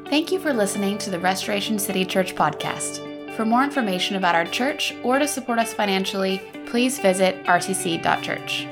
Thank you for listening to the Restoration City Church podcast. For more information about our church or to support us financially, please visit rcc.church.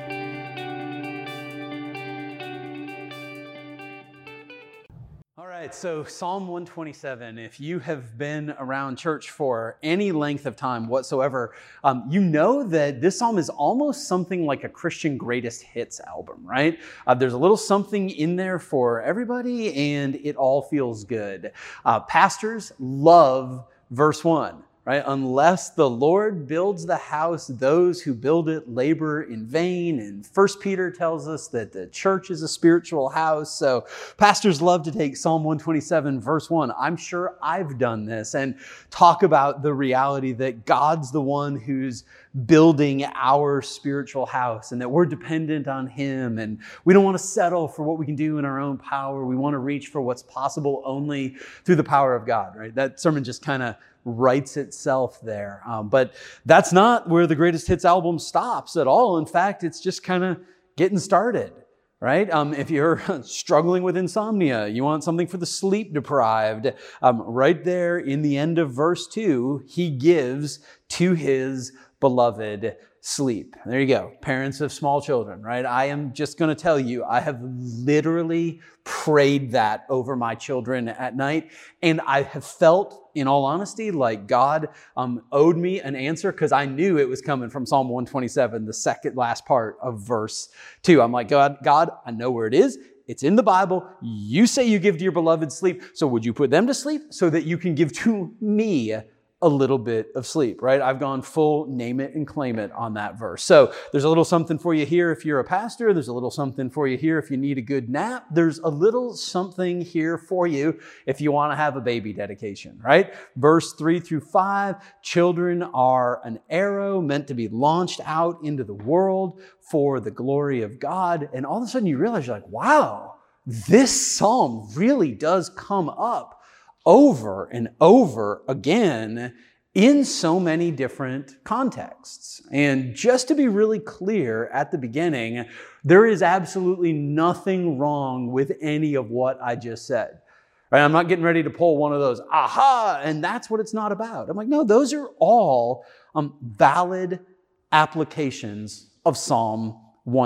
All right, so Psalm 127, if you have been around church for any length of time whatsoever, you know that this psalm is almost something like a Christian greatest hits album, right? There's a little something in there for everybody, and it all feels good. Pastors love verse 1. Right? Unless the Lord builds the house, those who build it labor in vain. And 1 Peter tells us that the church is a spiritual house. So pastors love to take Psalm 127, verse 1. I'm sure I've done this and talk about the reality that God's the one who's building our spiritual house and that we're dependent on Him. And we don't want to settle for what we can do in our own power. We want to reach for what's possible only through the power of God, right? That sermon just kind of writes itself there. But that's not where the Greatest Hits album stops at all. In fact, it's just kind of getting started, right? If you're struggling with insomnia, you want something for the sleep deprived, right there in the end of verse 2, He gives to His beloved sleep. There you go. Parents of small children, right? I am just going to tell you, I have literally prayed that over my children at night. And I have felt, in all honesty, like God owed me an answer because I knew it was coming from Psalm 127, the second last part of verse 2. I'm like, God, I know where it is. It's in the Bible. You say you give to your beloved sleep. So would you put them to sleep so that you can give to me a little bit of sleep, right? I've gone full name it and claim it on that verse. So there's a little something for you here if you're a pastor. There's a little something for you here if you need a good nap. There's a little something here for you if you want to have a baby dedication, right? Verse 3 through 5, children are an arrow meant to be launched out into the world for the glory of God. And all of a sudden you realize you're like, wow, this psalm really does come up over and over again in so many different contexts. And just to be really clear at the beginning, there is absolutely nothing wrong with any of what I just said. Right? I'm not getting ready to pull one of those, aha, and that's what it's not about. I'm like, no, those are all valid applications of Psalm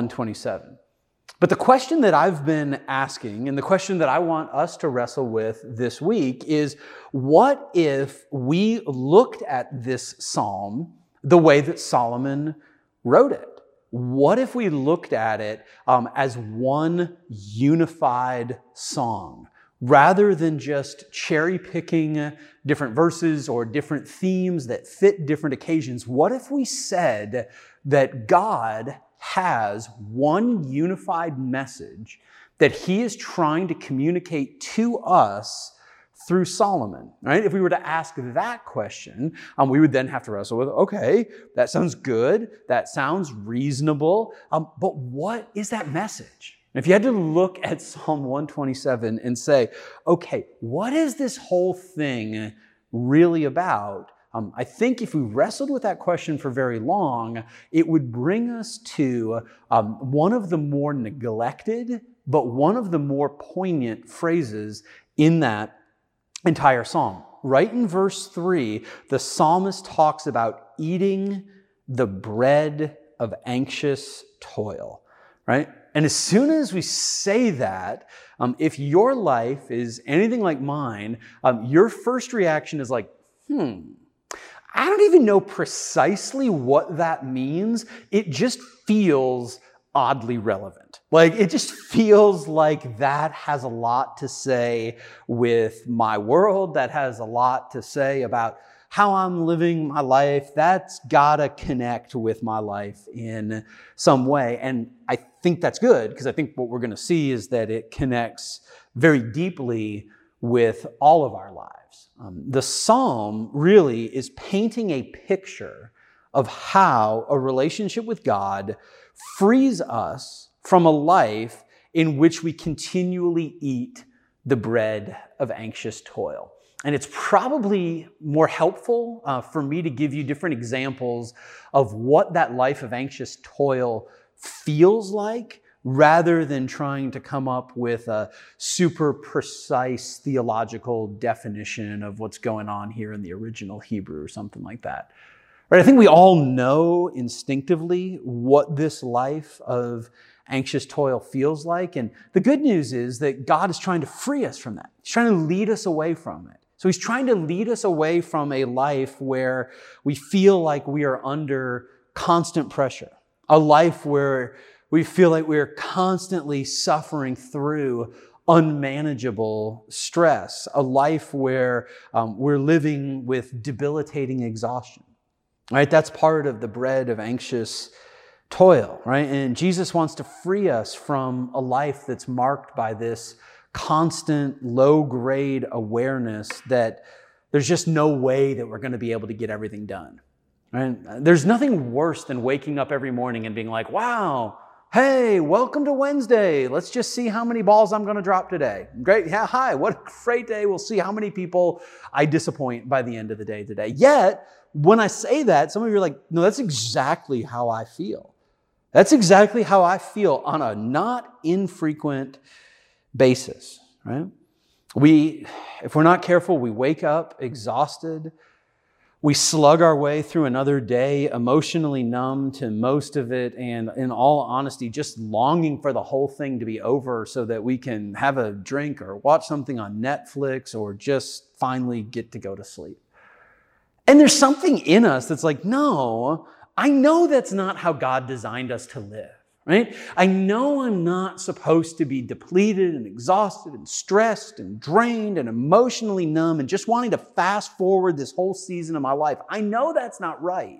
127. But the question that I've been asking and the question that I want us to wrestle with this week is, what if we looked at this psalm the way that Solomon wrote it? What if we looked at it as one unified song rather than just cherry picking different verses or different themes that fit different occasions? What if we said that God has one unified message that He is trying to communicate to us through Solomon, right? If we were to ask that question, we would then have to wrestle with, okay, that sounds good. That sounds reasonable. But what is that message? And if you had to look at Psalm 127 and say, okay, what is this whole thing really about? I think if we wrestled with that question for very long, it would bring us to one of the more neglected, but one of the more poignant phrases in that entire psalm. Right in verse 3, the psalmist talks about eating the bread of anxious toil, right? And as soon as we say that, if your life is anything like mine, your first reaction is like, I don't even know precisely what that means. It just feels oddly relevant. Like, it just feels like that has a lot to say with my world. That has a lot to say about how I'm living my life. That's gotta connect with my life in some way. And I think that's good, because I think what we're gonna see is that it connects very deeply with all of our lives. The psalm really is painting a picture of how a relationship with God frees us from a life in which we continually eat the bread of anxious toil. And it's probably more helpful for me to give you different examples of what that life of anxious toil feels like rather than trying to come up with a super precise theological definition of what's going on here in the original Hebrew or something like that. Right? I think we all know instinctively what this life of anxious toil feels like. And the good news is that God is trying to free us from that. He's trying to lead us away from it. So he's trying to lead us away from a life where we feel like we are under constant pressure, a life where we feel like we are constantly suffering through unmanageable stress, a life where we're living with debilitating exhaustion. Right? That's part of the bread of anxious toil, right? And Jesus wants to free us from a life that's marked by this constant low-grade awareness that there's just no way that we're going to be able to get everything done. Right? There's nothing worse than waking up every morning and being like, wow, hey, welcome to Wednesday. Let's just see how many balls I'm going to drop today. Great. Yeah, hi, what a great day. We'll see how many people I disappoint by the end of the day today. Yet, when I say that, some of you are like, no, that's exactly how I feel. That's exactly how I feel on a not infrequent basis, right? If we're not careful, we wake up exhausted. We slug our way through another day, emotionally numb to most of it, and in all honesty, just longing for the whole thing to be over so that we can have a drink or watch something on Netflix or just finally get to go to sleep. And there's something in us that's like, no, I know that's not how God designed us to live, right? I know I'm not supposed to be depleted and exhausted and stressed and drained and emotionally numb and just wanting to fast forward this whole season of my life. I know that's not right.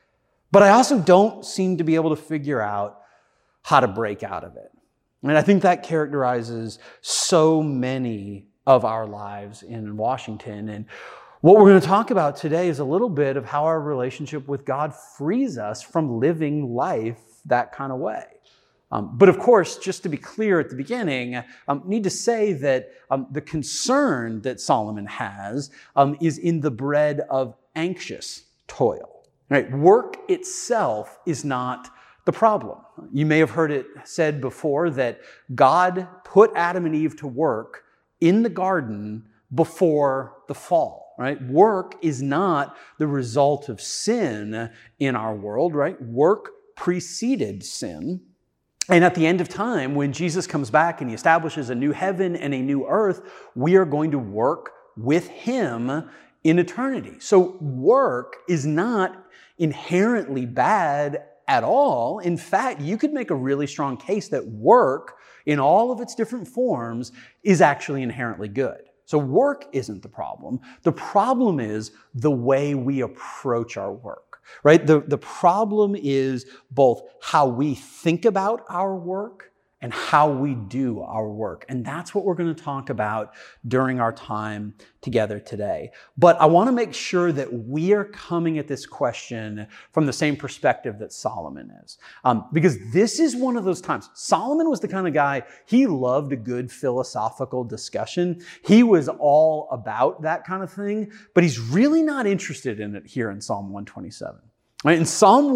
But I also don't seem to be able to figure out how to break out of it. And I think that characterizes so many of our lives in Washington. And what we're going to talk about today is a little bit of how our relationship with God frees us from living life that kind of way. But of course, just to be clear at the beginning, need to say that the concern that Solomon has is in the bread of anxious toil. Right? Work itself is not the problem. You may have heard it said before that God put Adam and Eve to work in the garden before the fall. Right? Work is not the result of sin in our world, right? Work preceded sin. And at the end of time, when Jesus comes back and he establishes a new heaven and a new earth, we are going to work with him in eternity. So work is not inherently bad at all. In fact, you could make a really strong case that work in all of its different forms is actually inherently good. So work isn't the problem. The problem is the way we approach our work, right? The problem is both how we think about our work and how we do our work. And that's what we're going to talk about during our time together today. But I want to make sure that we are coming at this question from the same perspective that Solomon is. Because this is one of those times. Solomon was the kind of guy, he loved a good philosophical discussion. He was all about that kind of thing, but he's really not interested in it here in Psalm 127. In Psalm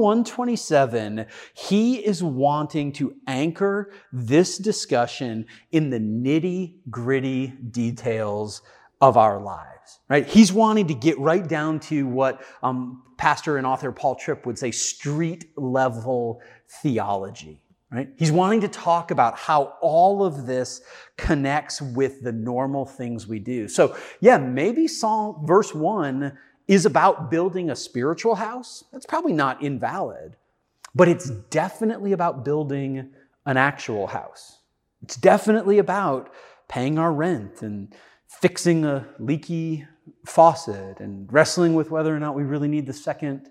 127, he is wanting to anchor this discussion in the nitty-gritty details of our lives. Right? He's wanting to get right down to what pastor and author Paul Tripp would say, street-level theology. Right? He's wanting to talk about how all of this connects with the normal things we do. So, yeah, maybe verse 1 is about building a spiritual house. That's probably not invalid, but it's definitely about building an actual house. It's definitely about paying our rent and fixing a leaky faucet and wrestling with whether or not we really need the second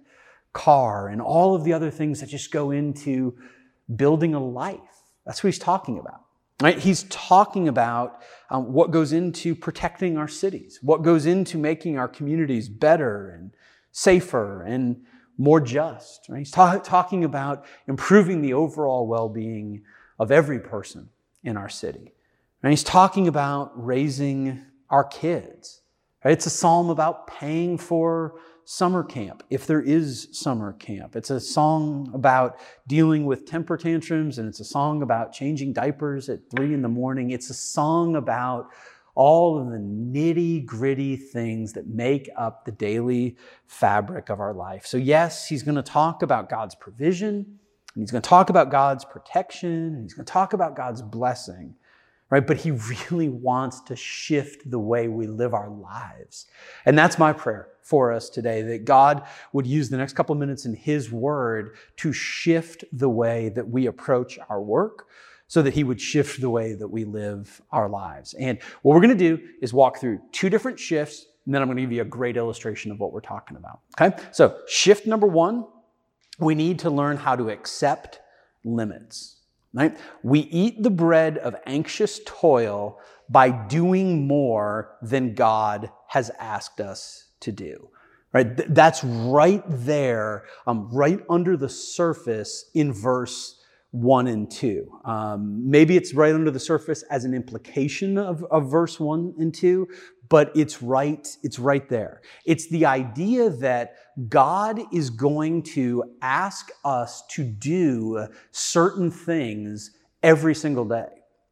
car and all of the other things that just go into building a life. That's what he's talking about. Right? He's talking about what goes into protecting our cities, what goes into making our communities better and safer and more just. Right? He's talking about improving the overall well-being of every person in our city. And he's talking about raising our kids. Right? It's a psalm about paying for summer camp, if there is summer camp. It's a song about dealing with temper tantrums, and it's a song about changing diapers at 3 a.m. It's a song about all of the nitty-gritty things that make up the daily fabric of our life. So yes, he's going to talk about God's provision, and he's going to talk about God's protection, and he's going to talk about God's blessing. Right? But he really wants to shift the way we live our lives. And that's my prayer for us today, that God would use the next couple of minutes in his word to shift the way that we approach our work, so that he would shift the way that we live our lives. And what we're going to do is walk through 2 different shifts, and then I'm going to give you a great illustration of what we're talking about. Okay? So shift number 1, we need to learn how to accept limits. Right? We eat the bread of anxious toil by doing more than God has asked us to do. Right? That's right there, right under the surface in verse 1 and 2. Maybe it's right under the surface as an implication of verse 1 and 2, but it's right there. It's the idea that God is going to ask us to do certain things every single day.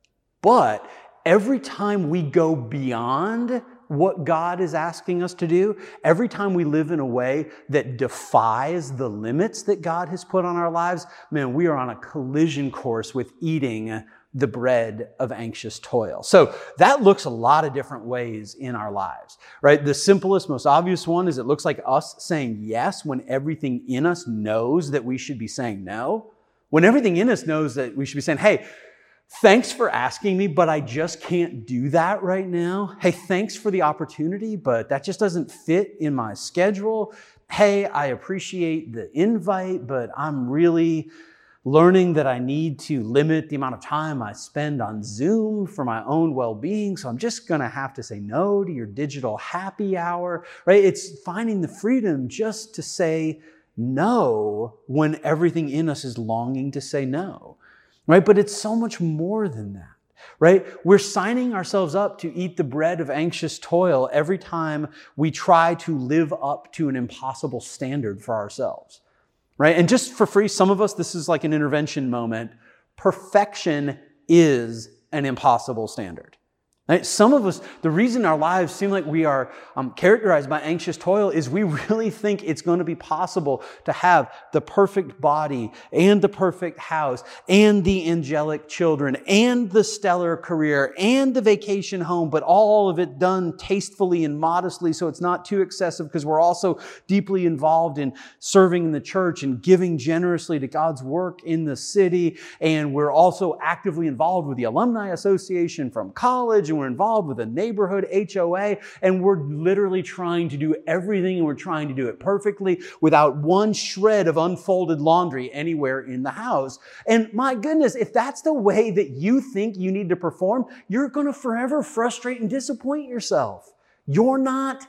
But every time we go beyond what God is asking us to do, every time we live in a way that defies the limits that God has put on our lives, man, we are on a collision course with eating the bread of anxious toil. So that looks a lot of different ways in our lives, right? The simplest, most obvious one is it looks like us saying yes when everything in us knows that we should be saying no. When everything in us knows that we should be saying, hey, thanks for asking me, but I just can't do that right now. Hey, thanks for the opportunity, but that just doesn't fit in my schedule. Hey, I appreciate the invite, but I'm really learning that I need to limit the amount of time I spend on Zoom for my own well-being. So I'm just going to have to say no to your digital happy hour, right? It's finding the freedom just to say no when everything in us is longing to say no, right? But it's so much more than that, right? We're signing ourselves up to eat the bread of anxious toil every time we try to live up to an impossible standard for ourselves. Right? And just for free, some of us, this is like an intervention moment. Perfection is an impossible standard. Right? Some of us, the reason our lives seem like we are characterized by anxious toil is we really think it's going to be possible to have the perfect body and the perfect house and the angelic children and the stellar career and the vacation home, but all of it done tastefully and modestly so it's not too excessive, because we're also deeply involved in serving in the church and giving generously to God's work in the city. And we're also actively involved with the Alumni Association from college, and we're involved with a neighborhood HOA, and we're literally trying to do everything, and we're trying to do it perfectly without one shred of unfolded laundry anywhere in the house. And my goodness, if that's the way that you think you need to perform, you're going to forever frustrate and disappoint yourself. You're not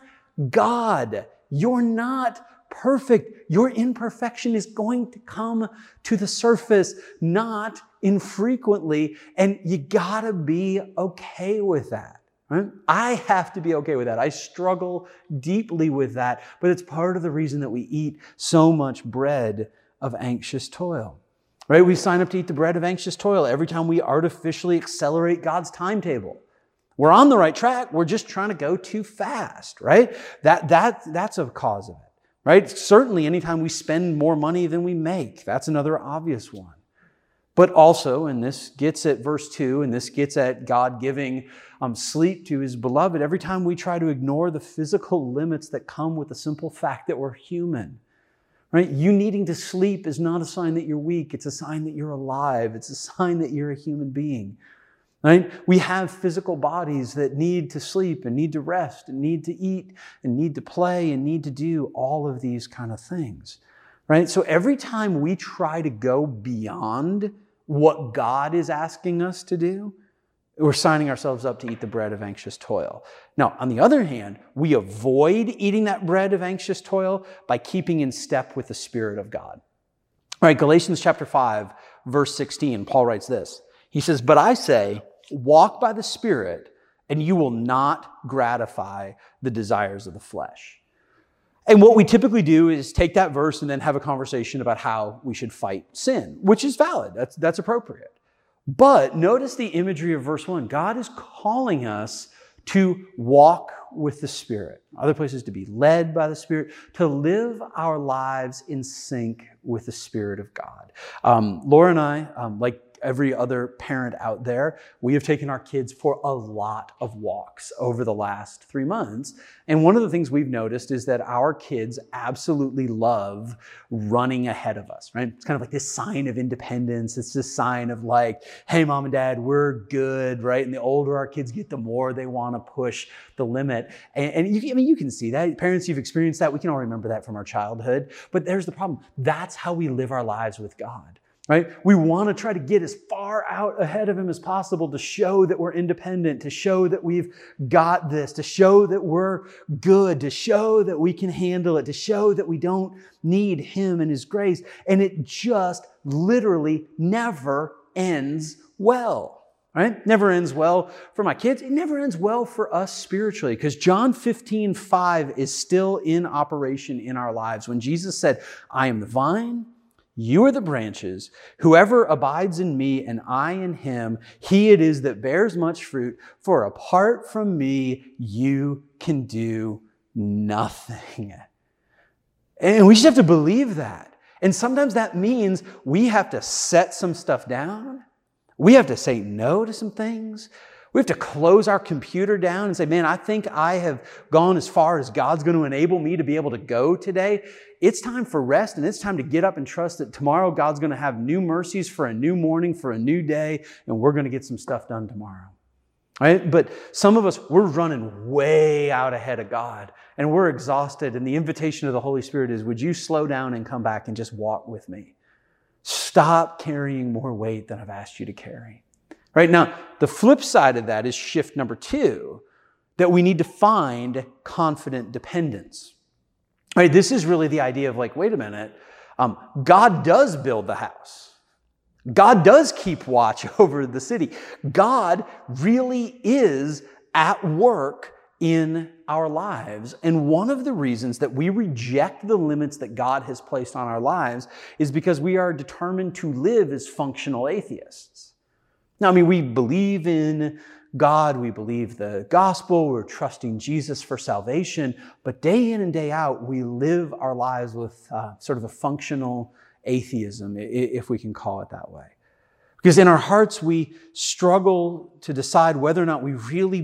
God. You're not perfect. Your imperfection is going to come to the surface, not infrequently, and you gotta be okay with that. Right? I have to be okay with that. I struggle deeply with that, but it's part of the reason that we eat so much bread of anxious toil. Right? We sign up to eat the bread of anxious toil every time we artificially accelerate God's timetable. We're on the right track. We're just trying to go too fast, right? That's a cause of it. Right? Certainly anytime we spend more money than we make, that's another obvious one. But also, and this gets at verse 2, and this gets at God giving sleep to his beloved, every time we try to ignore the physical limits that come with the simple fact that we're human. Right? You needing to sleep is not a sign that you're weak. It's a sign that you're alive. It's a sign that you're a human being. Right? We have physical bodies that need to sleep and need to rest and need to eat and need to play and need to do all of these kind of things. Right? So every time we try to go beyond what God is asking us to do, we're signing ourselves up to eat the bread of anxious toil. Now, on the other hand, we avoid eating that bread of anxious toil by keeping in step with the Spirit of God. All right, Galatians chapter 5, verse 16, Paul writes this. He says, "But I say, walk by the Spirit, and you will not gratify the desires of the flesh." And what we typically do is take that verse and then have a conversation about how we should fight sin, which is valid. That's appropriate. But notice the imagery of verse 1. God is calling us to walk with the Spirit. Other places, to be led by the Spirit, to live our lives in sync with the Spirit of God. Laura and I, like every other parent out there, we have taken our kids for a lot of walks over the last 3 months. And one of the things we've noticed is that our kids absolutely love running ahead of us, right? It's kind of like this sign of independence. It's this sign of like, hey, mom and dad, we're good, right? And the older our kids get, the more they want to push the limit. And you can see that. Parents, you've experienced that. We can all remember that from our childhood. But there's the problem. That's how we live our lives with God. Right? We want to try to get as far out ahead of him as possible to show that we're independent, to show that we've got this, to show that we're good, to show that we can handle it, to show that we don't need him and his grace. And it just literally never ends well. Right? Never ends well for my kids. It never ends well for us spiritually, because John 15:5 is still in operation in our lives. When Jesus said, I am the vine, you are the branches. Whoever abides in me and I in him, he it is that bears much fruit. For apart from me, you can do nothing. And we just have to believe that. And sometimes that means we have to set some stuff down. We have to say no to some things. We have to close our computer down and say, man, I think I have gone as far as God's going to enable me to be able to go today. It's time for rest, and it's time to get up and trust that tomorrow God's going to have new mercies for a new morning, for a new day, and we're going to get some stuff done tomorrow. Right? But some of us, we're running way out ahead of God, and we're exhausted, and the invitation of the Holy Spirit is, would you slow down and come back and just walk with me? Stop carrying more weight than I've asked you to carry. Right? Now, the flip side of that is shift number 2, that we need to find confident dependence. Right? This is really the idea of like, wait a minute, God does build the house. God does keep watch over the city. God really is at work in our lives. And one of the reasons that we reject the limits that God has placed on our lives is because we are determined to live as functional atheists. Now, we believe in God, we believe the gospel, we're trusting Jesus for salvation, but day in and day out, we live our lives with sort of a functional atheism, if we can call it that way. Because in our hearts, we struggle to decide whether or not we really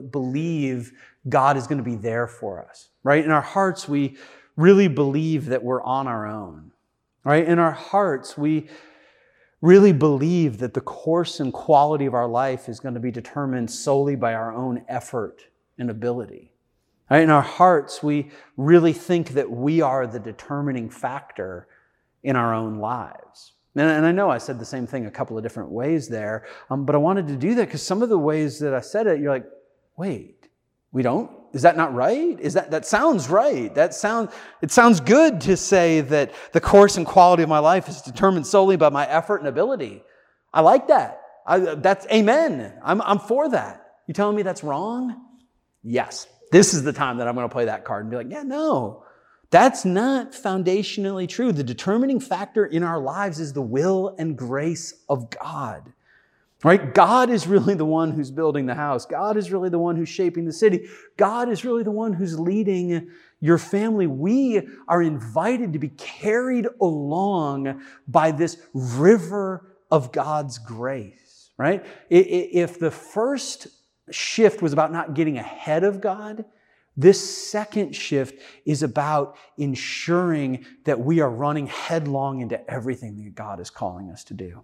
believe God is going to be there for us, right? In our hearts, we really believe that we're on our own, right? In our hearts, we really believe that the course and quality of our life is going to be determined solely by our own effort and ability. Right? In our hearts, we really think that we are the determining factor in our own lives. And I know I said the same thing a couple of different ways there, but I wanted to do that because some of the ways that I said it, you're like, wait, we don't? Is that not right? That sounds right. It sounds good to say that the course and quality of my life is determined solely by my effort and ability. I like that. That's amen. I'm for that. You telling me that's wrong? Yes. This is the time that I'm going to play that card and be like, yeah, no, that's not foundationally true. The determining factor in our lives is the will and grace of God. Right? God is really the one who's building the house. God is really the one who's shaping the city. God is really the one who's leading your family. We are invited to be carried along by this river of God's grace, right? If the first shift was about not getting ahead of God, this second shift is about ensuring that we are running headlong into everything that God is calling us to do.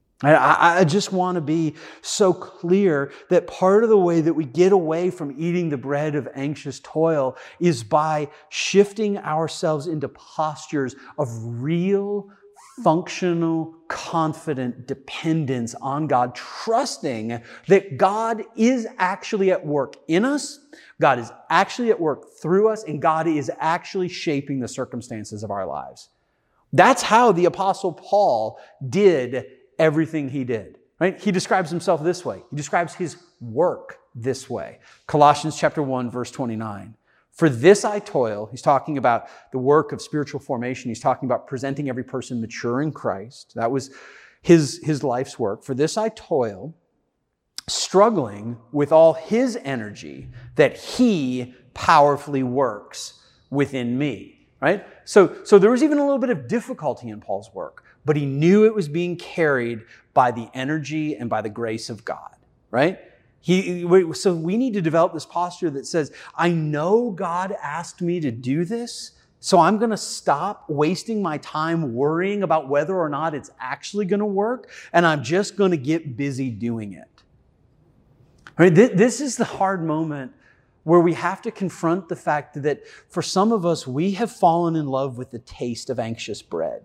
I just want to be so clear that part of the way that we get away from eating the bread of anxious toil is by shifting ourselves into postures of real, functional, confident dependence on God, trusting that God is actually at work in us, God is actually at work through us, and God is actually shaping the circumstances of our lives. That's how the Apostle Paul did everything he did, right? He describes himself this way. He describes his work this way. Colossians chapter 1, verse 29. For this I toil. He's talking about the work of spiritual formation. He's talking about presenting every person mature in Christ. That was his life's work. For this I toil, struggling with all his energy that he powerfully works within me, right? So there was even a little bit of difficulty in Paul's work, but he knew it was being carried by the energy and by the grace of God, right? So we need to develop this posture that says, I know God asked me to do this, so I'm going to stop wasting my time worrying about whether or not it's actually going to work, and I'm just going to get busy doing it. Right? This is the hard moment where we have to confront the fact that for some of us, we have fallen in love with the taste of anxious bread.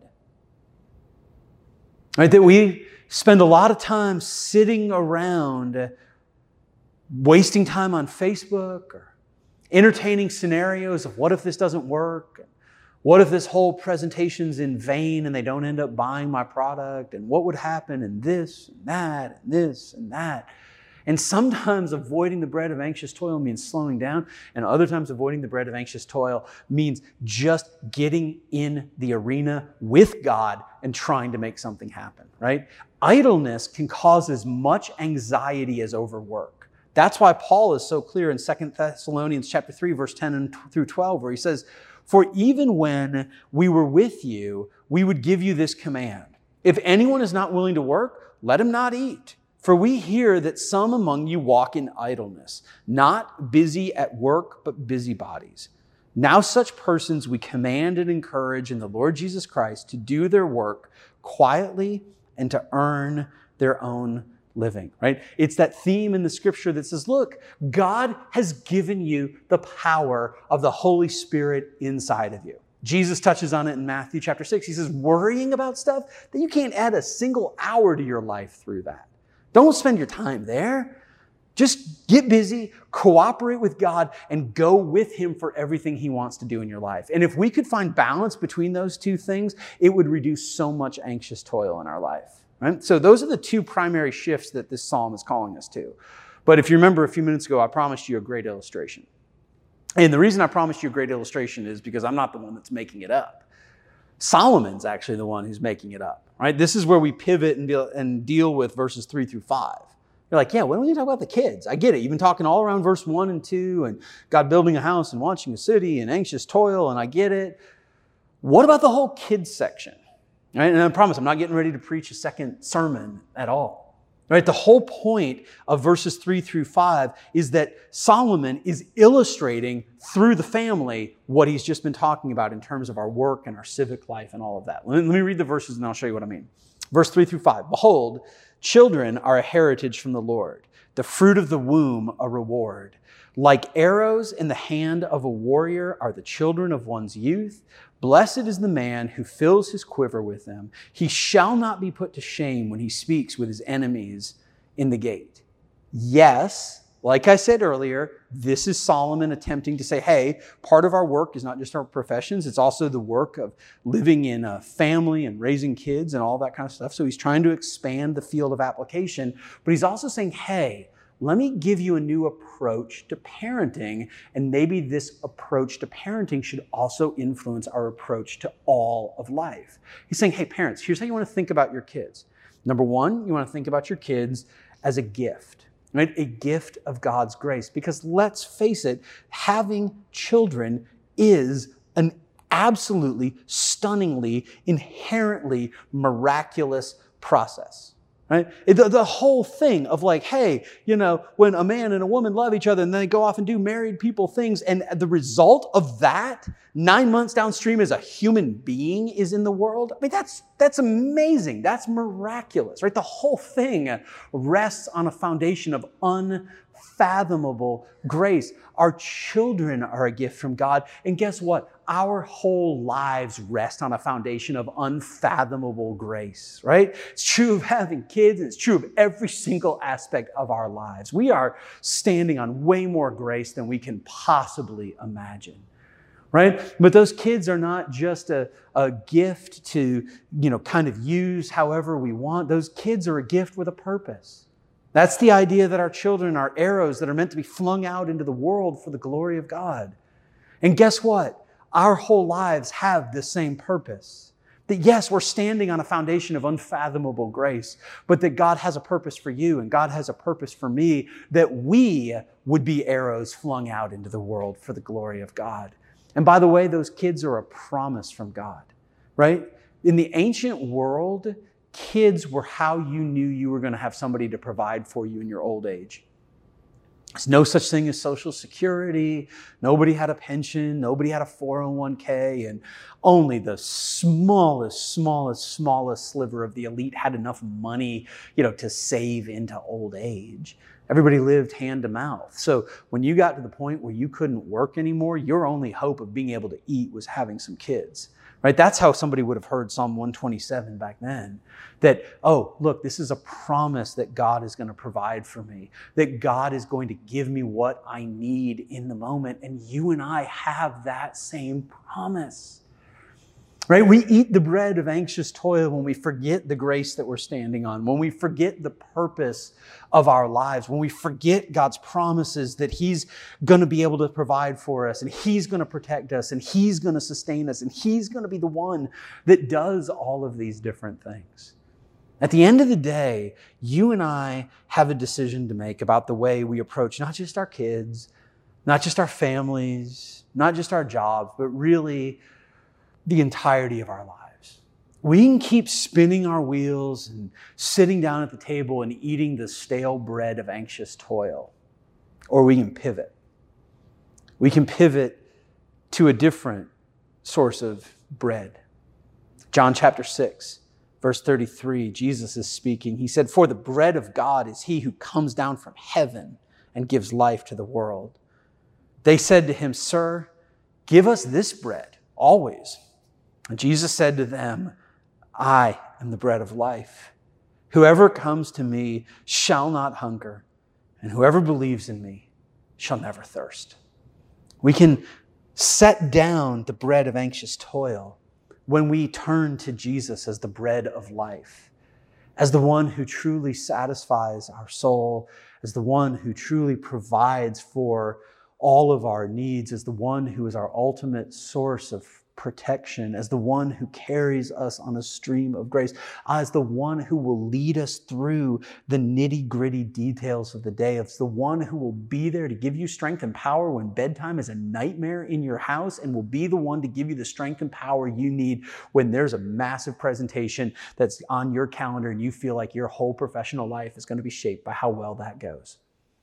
Right? That we spend a lot of time sitting around wasting time on Facebook or entertaining scenarios of what if this doesn't work? What if this whole presentation's in vain and they don't end up buying my product? And what would happen? And this and that and this and that. And sometimes avoiding the bread of anxious toil means slowing down. And other times avoiding the bread of anxious toil means just getting in the arena with God and trying to make something happen, right? Idleness can cause as much anxiety as overwork. That's why Paul is so clear in 2 Thessalonians chapter 3, verse 10 through 12, where he says, for even when we were with you, we would give you this command. If anyone is not willing to work, let him not eat. For we hear that some among you walk in idleness, not busy at work, but busybodies. Now such persons we command and encourage in the Lord Jesus Christ to do their work quietly and to earn their own living, right? It's that theme in the scripture that says, look, God has given you the power of the Holy Spirit inside of you. Jesus touches on it in Matthew chapter 6. He says, worrying about stuff, that you can't add a single hour to your life through that. Don't spend your time there. Just get busy, cooperate with God, and go with Him for everything He wants to do in your life. And if we could find balance between those two things, it would reduce so much anxious toil in our life. Right? So those are the two primary shifts that this psalm is calling us to. But if you remember a few minutes ago, I promised you a great illustration. And the reason I promised you a great illustration is because I'm not the one that's making it up. Solomon's actually the one who's making it up. Right? This is where we pivot and deal with verses 3 through 5. You're like, yeah, when are we talk about the kids? I get it. You've been talking all around verse 1 and 2 and God building a house and watching a city and anxious toil, and I get it. What about the whole kids section? Right? And I promise I'm not getting ready to preach a second sermon at all. Right? The whole point of verses 3 through 5 is that Solomon is illustrating through the family what he's just been talking about in terms of our work and our civic life and all of that. Let me read the verses and I'll show you what I mean. Verse 3 through 5. Behold, children are a heritage from the Lord, the fruit of the womb a reward. Like arrows in the hand of a warrior are the children of one's youth. Blessed is the man who fills his quiver with them. He shall not be put to shame when he speaks with his enemies in the gate. Yes, like I said earlier, this is Solomon attempting to say, hey, part of our work is not just our professions, it's also the work of living in a family and raising kids and all that kind of stuff. So he's trying to expand the field of application, but he's also saying, hey, let me give you a new approach to parenting, and maybe this approach to parenting should also influence our approach to all of life. He's saying, hey, parents, here's how you want to think about your kids. Number one, you want to think about your kids as a gift, right? A gift of God's grace. Because let's face it, having children is an absolutely, stunningly, inherently miraculous process. Right? The whole thing of like, hey, when a man and a woman love each other and then they go off and do married people things, and the result of that 9 months downstream as a human being is in the world. I mean, that's amazing. That's miraculous, right? The whole thing rests on a foundation of unfathomable grace. Our children are a gift from God. And guess what? Our whole lives rest on a foundation of unfathomable grace, right? It's true of having kids, and it's true of every single aspect of our lives. We are standing on way more grace than we can possibly imagine, right? But those kids are not just a gift to, kind of use however we want. Those kids are a gift with a purpose. That's the idea that our children are arrows that are meant to be flung out into the world for the glory of God. And guess what? Our whole lives have the same purpose. That yes, we're standing on a foundation of unfathomable grace, but that God has a purpose for you and God has a purpose for me, that we would be arrows flung out into the world for the glory of God. And by the way, those kids are a promise from God, right? In the ancient world, kids were how you knew you were going to have somebody to provide for you in your old age. There's no such thing as Social Security. Nobody had a pension. Nobody had a 401k. And only the smallest sliver of the elite had enough money, to save into old age. Everybody lived hand to mouth. So when you got to the point where you couldn't work anymore, your only hope of being able to eat was having some kids. Right? That's how somebody would have heard Psalm 127 back then. That, oh, look, this is a promise that God is going to provide for me. That God is going to give me what I need in the moment. And you and I have that same promise. Right? We eat the bread of anxious toil when we forget the grace that we're standing on, when we forget the purpose of our lives, when we forget God's promises that He's going to be able to provide for us and He's going to protect us and He's going to sustain us and He's going to be the one that does all of these different things. At the end of the day, you and I have a decision to make about the way we approach not just our kids, not just our families, not just our jobs, but really the entirety of our lives. We can keep spinning our wheels and sitting down at the table and eating the stale bread of anxious toil, or we can pivot. We can pivot to a different source of bread. John chapter 6, verse 33, Jesus is speaking. He said, "For the bread of God is He who comes down from heaven and gives life to the world." They said to Him, "Sir, give us this bread always." And Jesus said to them, "I am the bread of life. Whoever comes to me shall not hunger, and whoever believes in me shall never thirst." We can set down the bread of anxious toil when we turn to Jesus as the bread of life, as the one who truly satisfies our soul, as the one who truly provides for all of our needs, as the one who is our ultimate source of protection, as the one who carries us on a stream of grace, as the one who will lead us through the nitty-gritty details of the day, as the one who will be there to give you strength and power when bedtime is a nightmare in your house, and will be the one to give you the strength and power you need when there's a massive presentation that's on your calendar and you feel like your whole professional life is going to be shaped by how well that goes.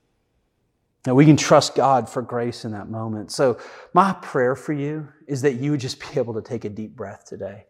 Now, we can trust God for grace in that moment. So my prayer for you is that you would just be able to take a deep breath today.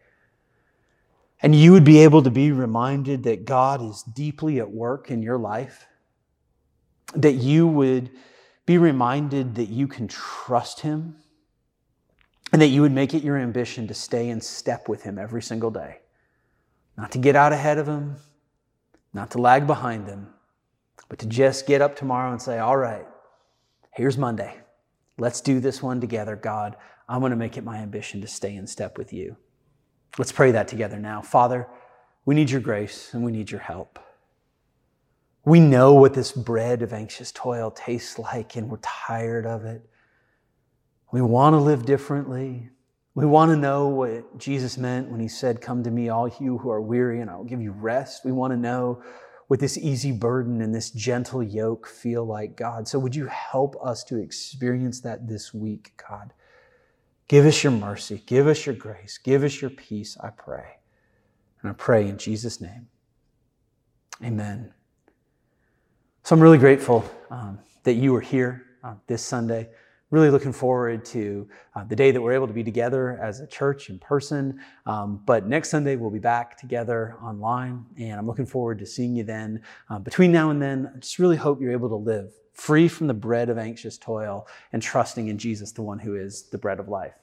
And you would be able to be reminded that God is deeply at work in your life. That you would be reminded that you can trust Him. And that you would make it your ambition to stay in step with Him every single day. Not to get out ahead of Him, not to lag behind Him, but to just get up tomorrow and say, all right, here's Monday. Let's do this one together, God. I'm going to make it my ambition to stay in step with you. Let's pray that together now. Father, we need your grace and we need your help. We know what this bread of anxious toil tastes like, and we're tired of it. We want to live differently. We want to know what Jesus meant when He said, "Come to me, all you who are weary, and I will give you rest." We want to know what this easy burden and this gentle yoke feel like, God. So would you help us to experience that this week, God? Give us your mercy. Give us your grace. Give us your peace, I pray. And I pray in Jesus' name. Amen. So I'm really grateful that you were here this Sunday. Really looking forward to the day that we're able to be together as a church in person. But next Sunday, we'll be back together online, and I'm looking forward to seeing you then. Between now and then, I just really hope you're able to live free from the bread of anxious toil and trusting in Jesus, the one who is the bread of life.